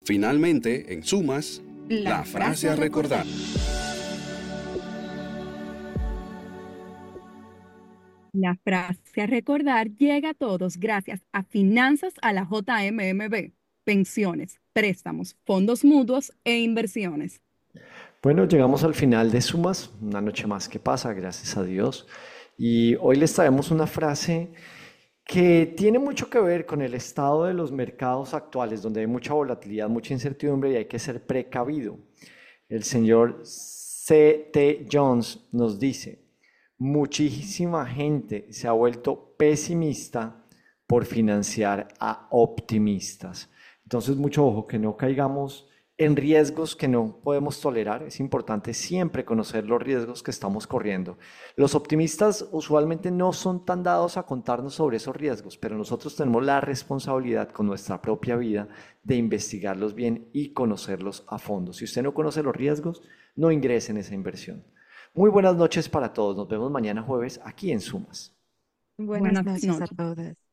Finalmente, en Sumas, la frase a recordar. La frase a recordar llega a todos gracias a Finanzas a la JMMB, pensiones, préstamos, fondos mutuos e inversiones. Bueno, llegamos al final de Sumas, una noche más que pasa, gracias a Dios. Y hoy les traemos una frase que tiene mucho que ver con el estado de los mercados actuales, donde hay mucha volatilidad, mucha incertidumbre y hay que ser precavido. El señor C.T. Jones nos dice, muchísima gente se ha vuelto pesimista por financiar a optimistas. Entonces, mucho ojo, que no caigamos en riesgos que no podemos tolerar. Es importante siempre conocer los riesgos que estamos corriendo. Los optimistas usualmente no son tan dados a contarnos sobre esos riesgos, pero nosotros tenemos la responsabilidad con nuestra propia vida de investigarlos bien y conocerlos a fondo. Si usted no conoce los riesgos, no ingrese en esa inversión. Muy buenas noches para todos. Nos vemos mañana jueves aquí en Sumas. Buenas Buenas noches a noches. todos.